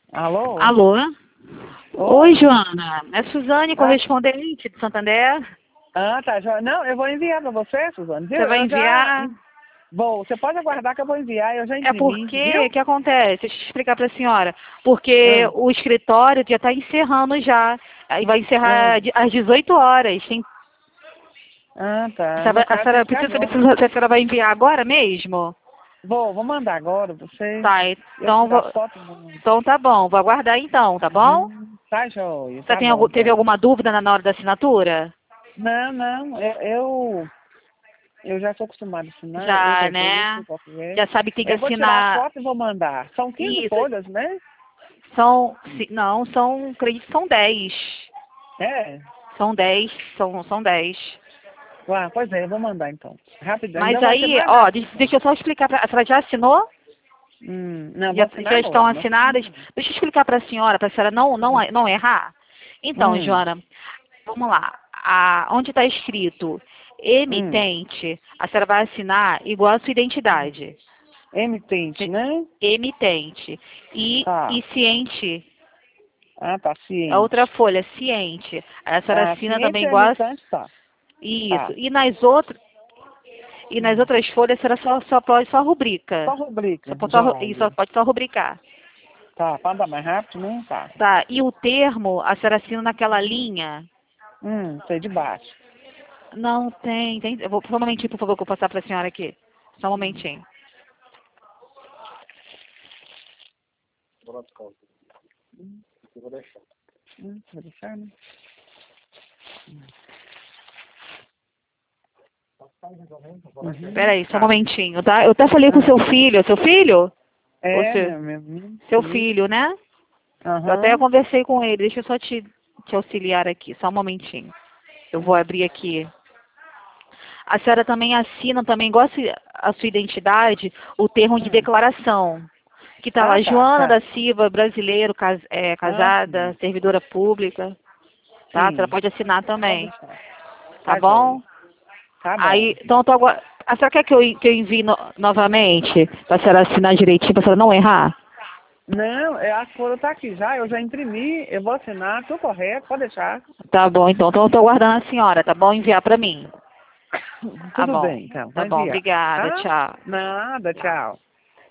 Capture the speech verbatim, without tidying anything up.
Alô? Alô? Oi? Oi, Joana. É Suzane, Ah, correspondente de Santander. ah, tá. Já... Não, eu vou enviar para você, Suzane, viu? Você vai Eu já enviar? vou. Você pode aguardar que eu vou enviar. Eu já É imprimi, porque, o viu? que acontece? Deixa eu explicar para a senhora. Porque Ah, o escritório já está encerrando já. Aí vai ah, encerrar de- às dezoito horas. Tem, ah, a tá. No senhora, a caso, tem senhora que ser precisa saber agora. se a senhora vai enviar agora mesmo? Vou, vou mandar agora pra você. Tá, Eu então, tirar vou- foto. Vou... então tá bom. Vou aguardar então, tá bom? Uhum. Tá, joia. Você Tá tem, bom, algum- teve então. alguma dúvida na na hora da assinatura? Não, não. Eu, eu, eu já estou acostumado a assinar. Eu Já, já vejo né? qual que é. Já sabe que tem que Eu vou tirar a assinar. foto e vou mandar. São quinze Isso. folhas, né? São, se- não, são, acredito que são dez. É. São dez, são, são dez. Ah, pois é, eu vou mandar então. Rapidão. Mas Ainda vai ser aí, mais ó, rápido deixa, então. deixa eu só explicar pra, a senhora já assinou? Hum, não, vou Já, assinar já estão agora. Vou assinar assinadas? agora. Deixa eu explicar para a senhora, para a senhora não, não, não errar. Então, Hum, Joana, vamos lá. A, onde está escrito hum. emitente, a senhora vai assinar igual a sua identidade. Emitente, Se- né? Emitente. E, Tá. e ciente, Ah, tá, a outra ciente. folha, ciente. Aí a senhora Ah, assina ciente também e igual a, emitente, tá. isso. Tá. E nas outras, e nas Hum. outras folhas, a senhora só, só pode só rubrica. Só rubrica, Só pode só, ru- e só joia. pode só rubricar. Tá, para andar mais rápido, né? Tá. Tá? E o termo, a senhora assina naquela linha. Hum, sei de baixo. Não tem, tem. Eu vou, só um momentinho, por favor, que eu vou passar para a senhora aqui. Só um momentinho. Hum, vou deixar, né? Uhum. Peraí, só um Tá. momentinho, tá? Eu até falei com o Ah. seu filho. Seu filho? Ou É, seu, meu, meu, meu seu filho. filho, né? Eu até Aham. conversei com ele. Deixa eu só te, te auxiliar aqui. Só um momentinho. Eu vou abrir aqui. A senhora também assina, também igual a sua a sua identidade, o termo de Hum. declaração. Que tá Ah, lá, tá, Joana da tá. Silva, brasileiro, cas, é, Ah, casada, sim. servidora pública. Tá? A senhora Sim. pode assinar Pode também. deixar. Tá Tá, bom? joia. Tá bom. Aí, então eu tô agora. A senhora quer que eu, que eu envie no- novamente? Pra senhora assinar direitinho, pra senhora não errar? Não, é, a folha tá aqui já, eu já imprimi, eu vou assinar, tudo correto, pode deixar. Tá bom, então. Então eu tô aguardando a senhora, tá bom? Enviar pra mim. Tá Tudo bom. bem, então, Tá vou bom, enviar. obrigada. Tá? Tchau. Nada, tchau.